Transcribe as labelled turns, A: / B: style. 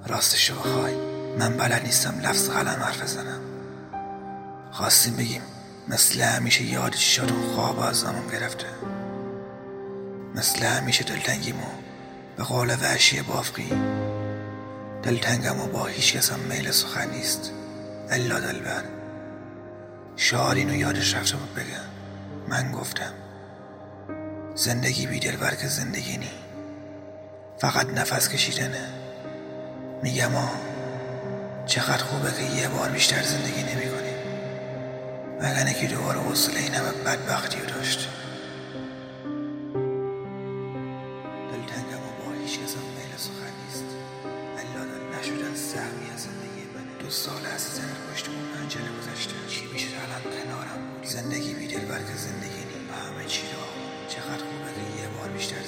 A: راستش رو بخوای من بلد نیستم لفظ قلم حرف بزنم. خواستیم بگیم مثل همیشه یاد چشاتون خواب از همون گرفته، مثل همیشه دلتنگیمو به قول وحشی بافقی، دلتنگم و با هیچ کسم میل سخن نیست الا دلبر. شاعر اینو یادش رفته بود بگم، من گفتم زندگی بی دلبر که زندگی نی، فقط نفس کشیدنه. میگم چقدر خوبه که یه بار بیشتر زندگی نمی کنیم، وگرنه که دوباره حوصله این همه بدبختی رو داشت. دلتنگم و با هیچ کسم میل سخن نیست الا نشدن سهمی از زندگی منه. 2 سال از زنده پشت اون پنجره گذشته، چی میشه الان کنارم بودی؟ زندگی بی دلبر که زندگی نی، همه چی رو چقدر خوبه که یه بار بیشتر